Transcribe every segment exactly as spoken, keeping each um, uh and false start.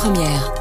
Première.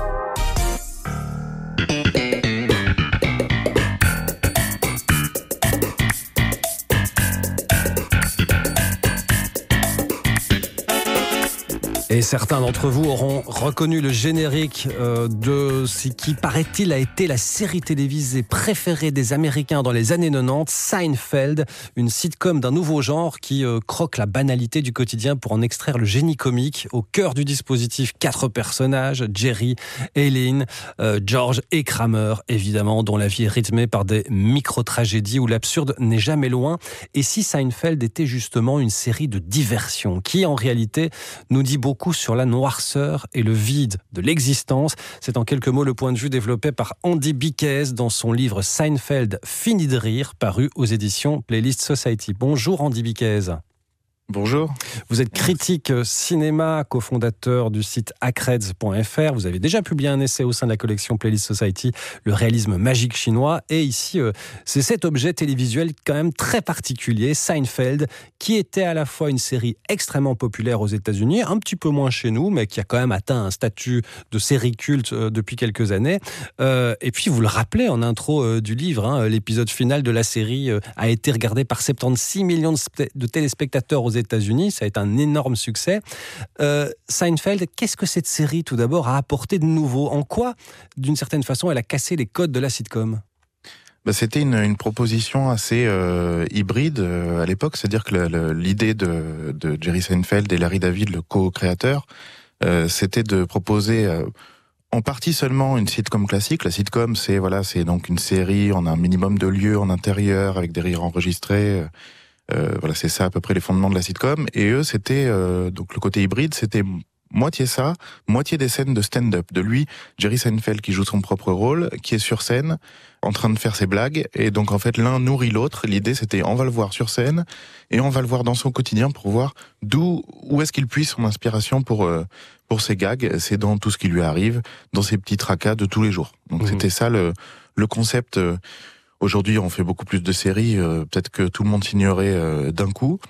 Et certains d'entre vous auront reconnu le générique euh, de ce qui, paraît-il, a été la série télévisée préférée des Américains dans les années quatre-vingt-dix, Seinfeld, une sitcom d'un nouveau genre qui euh, croque la banalité du quotidien pour en extraire le génie comique. Au cœur du dispositif, quatre personnages, Jerry, Elaine, euh, George et Kramer, évidemment, dont la vie est rythmée par des micro-tragédies où l'absurde n'est jamais loin. Et si Seinfeld était justement une série de diversion qui, en réalité, nous dit beaucoup sur la noirceur et le vide de l'existence. C'est en quelques mots le point de vue développé par Andy Biquez dans son livre Seinfeld, fini de rire, paru aux éditions Playlist Society. Bonjour Andy Biquez. Bonjour. Vous êtes critique cinéma, cofondateur du site acreds point f r. Vous avez déjà publié un essai au sein de la collection Playlist Society, le réalisme magique chinois. Et ici, euh, c'est cet objet télévisuel quand même très particulier, Seinfeld, qui était à la fois une série extrêmement populaire aux États-Unis, un petit peu moins chez nous, mais qui a quand même atteint un statut de série culte euh, depuis quelques années. Euh, et puis, vous le rappelez en intro euh, du livre, hein, l'épisode final de la série euh, a été regardé par soixante-seize millions de, sp- de téléspectateurs aux États-Unis, ça a été un énorme succès. Euh, Seinfeld, qu'est-ce que cette série, tout d'abord, a apporté de nouveau ? En quoi, d'une certaine façon, elle a cassé les codes de la sitcom ? Bah, c'était une, une proposition assez euh, hybride euh, à l'époque, c'est-à-dire que le, le, l'idée de, de Jerry Seinfeld et Larry David, le co-créateur, euh, c'était de proposer euh, en partie seulement une sitcom classique. La sitcom, c'est voilà, c'est donc une série, on a un minimum de lieux en intérieur avec des rires enregistrés. Euh, voilà, c'est ça à peu près les fondements de la sitcom. Et eux, c'était euh, donc le côté hybride, c'était moitié ça, moitié des scènes de stand-up. De lui, Jerry Seinfeld qui joue son propre rôle, qui est sur scène, en train de faire ses blagues. Et donc en fait, l'un nourrit l'autre. L'idée, c'était on va le voir sur scène et on va le voir dans son quotidien pour voir d'où où est-ce qu'il puise son inspiration pour euh, pour ses gags. C'est dans tout ce qui lui arrive, dans ses petits tracas de tous les jours. Donc mmh. c'était ça le le concept. Euh, Aujourd'hui, on fait beaucoup plus de séries, euh, peut-être que tout le monde signerait euh, d'un coup.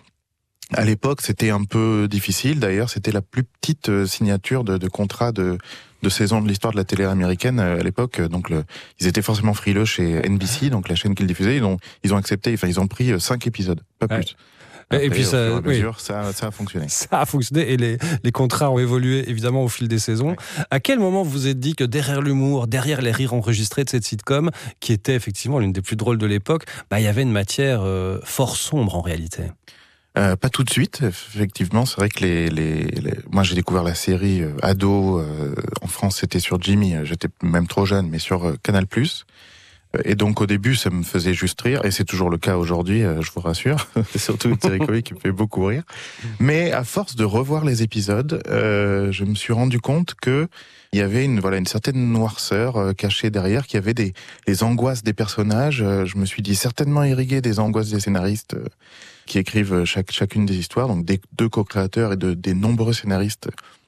À l'époque, c'était un peu difficile. D'ailleurs, c'était la plus petite euh, signature de, de contrat de, de saison de l'histoire de la télé américaine euh, à l'époque. Donc, le, ils étaient forcément frileux chez N B C, donc la chaîne qu'ils diffusaient. Ils ont, ils ont accepté, enfin, ils ont pris euh, cinq épisodes, pas ouais. plus. Après, et puis ça, au fur et à oui. mesure, ça, ça a fonctionné. Ça a fonctionné et les, les contrats ont évolué évidemment au fil des saisons. Ouais. À quel moment vous vous êtes dit que derrière l'humour, derrière les rires enregistrés de cette sitcom, qui était effectivement l'une des plus drôles de l'époque, bah, il y avait une matière euh, fort sombre en réalité? Euh, pas tout de suite, effectivement. C'est vrai que les, les, les... moi j'ai découvert la série euh, ado. Euh, en France, c'était sur Jimmy. J'étais même trop jeune, mais sur euh, Canal plus. Et donc au début, ça me faisait juste rire, et c'est toujours le cas aujourd'hui, euh, je vous rassure. C'est surtout une série comique qui me fait beaucoup rire. Mais à force de revoir les épisodes, euh, je me suis rendu compte que il y avait une voilà une certaine noirceur euh, cachée derrière, qu'il y avait des les angoisses des personnages. Euh, je me suis dit certainement irrigué des angoisses des scénaristes euh, qui écrivent chaque chacune des histoires, donc des deux co-créateurs et de des nombreux scénaristes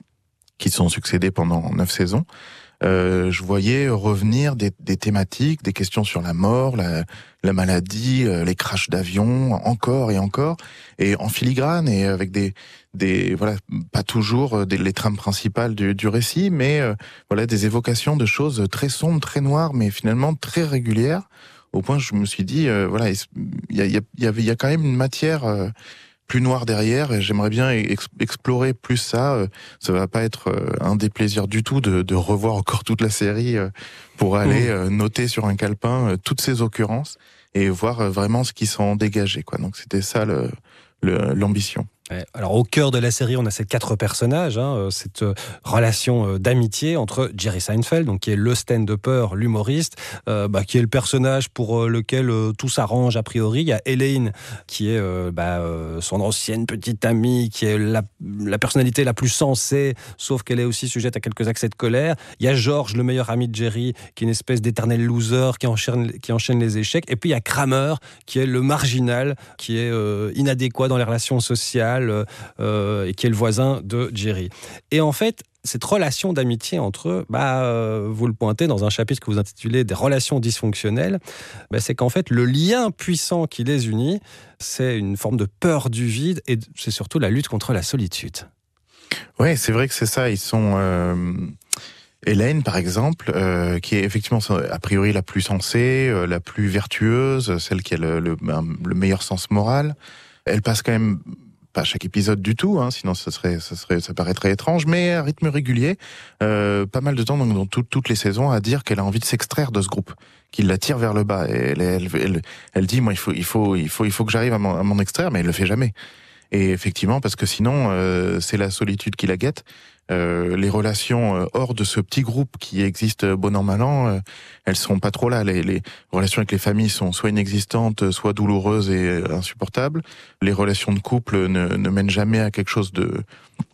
qui se sont succédés pendant neuf saisons. Euh, je voyais revenir des, des thématiques, des questions sur la mort, la, la maladie, euh, les crashs d'avions, encore et encore, et en filigrane et avec des, des voilà, pas toujours des, les trames principales du, du récit, mais euh, voilà des évocations de choses très sombres, très noires, mais finalement très régulières. Au point, je me suis dit, euh, voilà, il y a, il y a, il y avait, il y a quand même une matière. Euh, plus noir derrière, et j'aimerais bien ex- explorer plus ça. Ça va pas être un déplaisir du tout de, de revoir encore toute la série pour aller mmh. noter sur un calepin toutes ces occurrences et voir vraiment ce qui s'en dégageait, quoi. Donc c'était ça le, le, l'ambition. Alors au cœur de la série, on a ces quatre personnages, hein, cette relation d'amitié entre Jerry Seinfeld, donc qui est le stand-upper, l'humoriste, euh, bah, qui est le personnage pour lequel euh, tout s'arrange a priori. Il y a Elaine, qui est euh, bah, euh, son ancienne petite amie, qui est la, la personnalité la plus sensée, sauf qu'elle est aussi sujette à quelques accès de colère. Il y a George, le meilleur ami de Jerry, qui est une espèce d'éternel loser, qui enchaîne, qui enchaîne les échecs. Et puis il y a Kramer, qui est le marginal, qui est euh, inadéquat dans les relations sociales, Euh, et qui est le voisin de Jerry. Et en fait, cette relation d'amitié entre eux, bah, euh, vous le pointez dans un chapitre que vous intitulez « Des relations dysfonctionnelles », bah, c'est qu'en fait, le lien puissant qui les unit, c'est une forme de peur du vide et c'est surtout la lutte contre la solitude. Ouais, c'est vrai que c'est ça. Ils sont... Euh... Elaine, par exemple, euh, qui est effectivement a priori la plus sensée, euh, la plus vertueuse, celle qui a le, le, le meilleur sens moral. Elle passe quand même pas chaque épisode du tout, hein, sinon ça serait, ça serait, ça paraîtrait étrange, mais à rythme régulier, euh, pas mal de temps donc, dans tout, toutes les saisons, à dire qu'elle a envie de s'extraire de ce groupe, qu'il la tire vers le bas. Et elle, elle, elle, elle dit, moi, il faut, il faut, il faut, il faut que j'arrive à m'en, à m'en extraire, mais elle le fait jamais. Et effectivement, parce que sinon, euh, c'est la solitude qui la guette. Euh, les relations euh, hors de ce petit groupe qui existe bon an mal an, euh, elles sont pas trop là. Les, les relations avec les familles sont soit inexistantes, soit douloureuses et euh, insupportables. Les relations de couple ne, ne mènent jamais à quelque chose de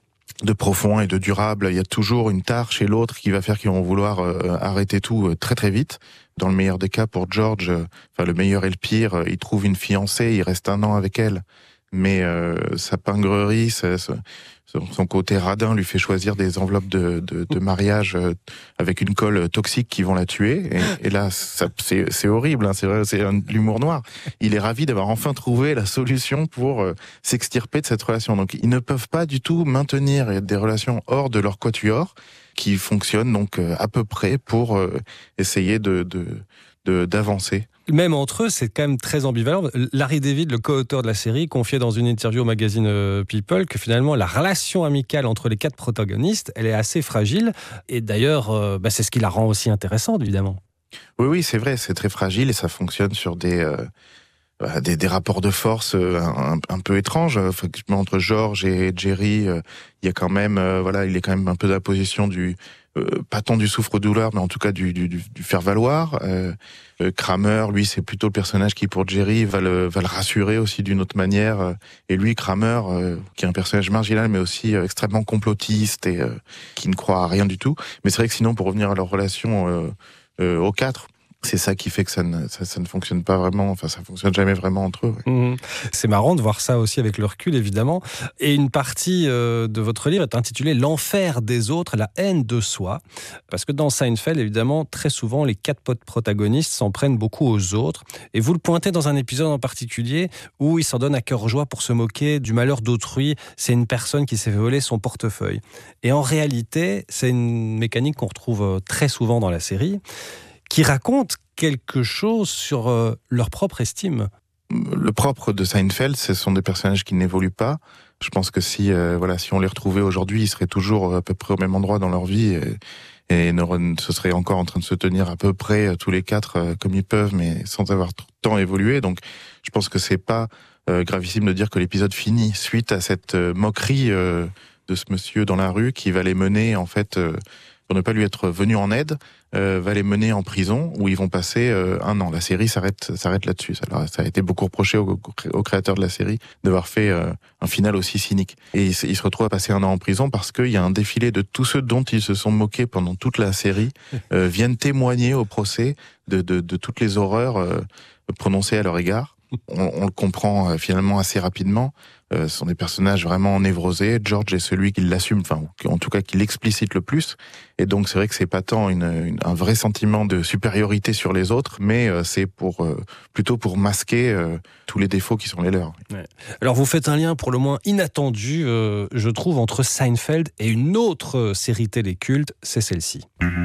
de profond et de durable. Il y a toujours une tare chez l'autre qui va faire qu'ils vont vouloir euh, arrêter tout euh, très très vite. Dans le meilleur des cas, pour George, euh, enfin le meilleur et le pire, euh, il trouve une fiancée, il reste un an avec elle. Mais euh, sa pingrerie, sa, sa, son côté radin lui fait choisir des enveloppes de, de, de mariage euh, avec une colle toxique qui vont la tuer. Et, et là, ça, c'est, c'est horrible, hein, c'est vrai, c'est un, de l'humour noir. Il est ravi d'avoir enfin trouvé la solution pour euh, s'extirper de cette relation. Donc, ils ne peuvent pas du tout maintenir des relations hors de leur quatuor qui fonctionnent donc euh, à peu près pour euh, essayer de, de, de d'avancer. Même entre eux, c'est quand même très ambivalent. Larry David, le co-auteur de la série, confiait dans une interview au magazine People que finalement la relation amicale entre les quatre protagonistes, elle est assez fragile. Et d'ailleurs, euh, bah, c'est ce qui la rend aussi intéressante, évidemment. Oui, oui, c'est vrai, c'est très fragile et ça fonctionne sur des... Euh... Des, des rapports de force euh, un, un peu étranges. Effectivement, entre George et Jerry, euh, il y a quand même, euh, voilà, il est quand même un peu dans la position du, euh, pas tant du souffre-douleur, mais en tout cas du, du, du faire-valoir. Euh, euh, Kramer, lui, c'est plutôt le personnage qui, pour Jerry, va le, va le rassurer aussi d'une autre manière. Euh, et lui, Kramer, euh, qui est un personnage marginal, mais aussi euh, extrêmement complotiste et euh, qui ne croit à rien du tout. Mais c'est vrai que sinon, pour revenir à leur relation euh, euh, aux quatre, c'est ça qui fait que ça ne, ça, ça ne fonctionne pas vraiment, enfin ça fonctionne jamais vraiment entre eux. Ouais. Mmh. C'est marrant de voir ça aussi avec le recul, évidemment. Et une partie euh, de votre livre est intitulée « L'enfer des autres, la haine de soi ». Parce que dans Seinfeld, évidemment, très souvent, les quatre potes protagonistes s'en prennent beaucoup aux autres. Et vous le pointez dans un épisode en particulier où ils s'en donnent à cœur joie pour se moquer du malheur d'autrui. C'est une personne qui s'est fait voler son portefeuille. Et en réalité, c'est une mécanique qu'on retrouve très souvent dans la série, qui racontent quelque chose sur euh, leur propre estime. Le propre de Seinfeld, ce sont des personnages qui n'évoluent pas. Je pense que si, euh, voilà, si on les retrouvait aujourd'hui, ils seraient toujours à peu près au même endroit dans leur vie et, et ne, ce serait encore en train de se tenir à peu près tous les quatre euh, comme ils peuvent, mais sans avoir tant évolué. Donc, je pense que c'est pas euh, gravissime de dire que l'épisode finit suite à cette euh, moquerie euh, de ce monsieur dans la rue qui va les mener en fait. Euh, pour ne pas lui être venu en aide, euh, va les mener en prison où ils vont passer euh, un an. La série s'arrête, s'arrête là-dessus. Alors, ça a été beaucoup reproché aux, aux créateurs de la série d'avoir fait euh, un final aussi cynique. Et ils, ils se retrouvent à passer un an en prison parce qu'il y a un défilé de tous ceux dont ils se sont moqués pendant toute la série euh, viennent témoigner au procès de, de, de toutes les horreurs euh, prononcées à leur égard. On, on le comprend euh, finalement assez rapidement. Euh, ce sont des personnages vraiment névrosés. George est celui qui l'assume, enfin, en tout cas qui l'explicite le plus. Et donc c'est vrai que c'est pas tant une, une, un vrai sentiment de supériorité sur les autres, mais euh, c'est pour euh, plutôt pour masquer euh, tous les défauts qui sont les leurs. Ouais. Alors vous faites un lien pour le moins inattendu, euh, je trouve, entre Seinfeld et une autre série télé culte, c'est celle-ci.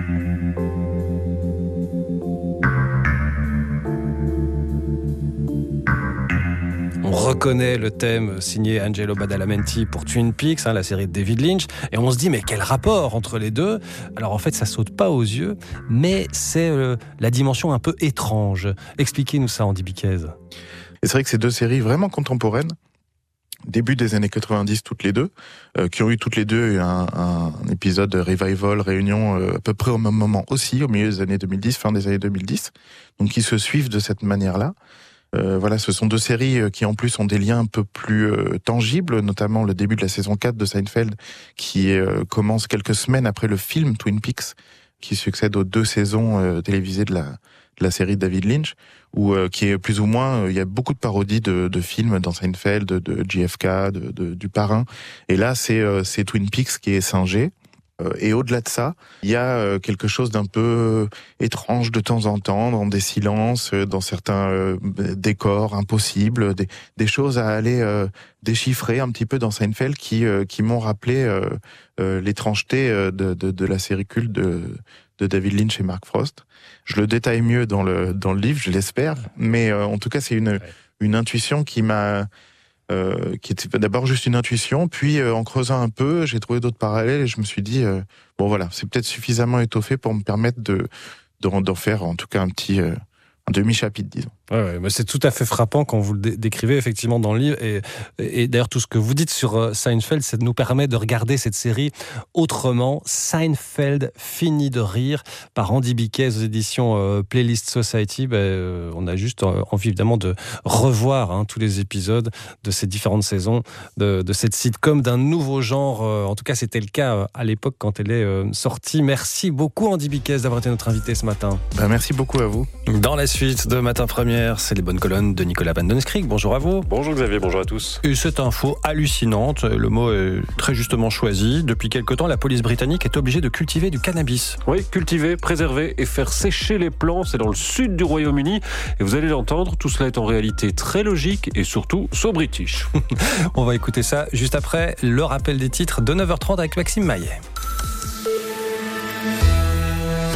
On reconnaît le thème signé Angelo Badalamenti pour Twin Peaks, hein, la série de David Lynch, et on se dit mais quel rapport entre les deux ? Alors en fait ça saute pas aux yeux, mais c'est euh, la dimension un peu étrange. Expliquez-nous ça, Andy Biquez. Et c'est vrai que ces deux séries vraiment contemporaines, début des années quatre-vingt-dix toutes les deux, euh, qui ont eu toutes les deux un, un, un épisode de revival, réunion euh, à peu près au même moment aussi, au milieu des années deux mille dix, fin des années deux mille dix, donc qui se suivent de cette manière-là. Euh, voilà, ce sont deux séries qui en plus ont des liens un peu plus euh, tangibles, notamment le début de la saison quatre de Seinfeld, qui euh, commence quelques semaines après le film Twin Peaks, qui succède aux deux saisons euh, télévisées de la, de la série de David Lynch, où euh, qui est plus ou moins, euh, il y a beaucoup de parodies de, de films dans Seinfeld, de, de J F K, de, de, du Parrain, et là c'est, euh, c'est Twin Peaks qui est singé. Et au-delà de ça, il y a quelque chose d'un peu étrange de temps en temps, dans des silences, dans certains décors impossibles, des, des choses à aller euh, déchiffrer un petit peu dans Seinfeld qui, euh, qui m'ont rappelé euh, euh, l'étrangeté de, de, de la série culte de, de David Lynch et Mark Frost. Je le détaille mieux dans le, dans le livre, je l'espère, mais euh, en tout cas, c'est une, ouais. une intuition qui m'a... Euh, qui était d'abord juste une intuition, puis euh, en creusant un peu, j'ai trouvé d'autres parallèles et je me suis dit, euh, bon voilà, c'est peut-être suffisamment étoffé pour me permettre de, de, d'en faire en tout cas un petit... Euh, un demi-chapitre, disons. Ouais, ouais, mais c'est tout à fait frappant quand vous le dé- décrivez effectivement dans le livre. Et, et, et d'ailleurs, tout ce que vous dites sur euh, Seinfeld, ça nous permet de regarder cette série autrement. Seinfeld finit de rire par Andy Biquet aux éditions euh, Playlist Society. Ben, euh, on a juste euh, envie évidemment de revoir hein, tous les épisodes de ces différentes saisons de, de cette sitcom d'un nouveau genre. Euh, en tout cas, c'était le cas euh, à l'époque quand elle est euh, sortie. Merci beaucoup Andy Biquet d'avoir été notre invité ce matin. Ben, merci beaucoup à vous. Dans la suite de Matin Première, c'est les bonnes colonnes de Nicolas Van Den Skrik. Bonjour à vous. Bonjour Xavier, bonjour à tous. Et cette info hallucinante, le mot est très justement choisi. Depuis quelque temps, la police britannique est obligée de cultiver du cannabis. Oui, cultiver, préserver et faire sécher les plants, c'est dans le sud du Royaume-Uni. Et vous allez l'entendre, tout cela est en réalité très logique et surtout so british. On va écouter ça juste après le rappel des titres de neuf heures trente avec Maxime Maillet.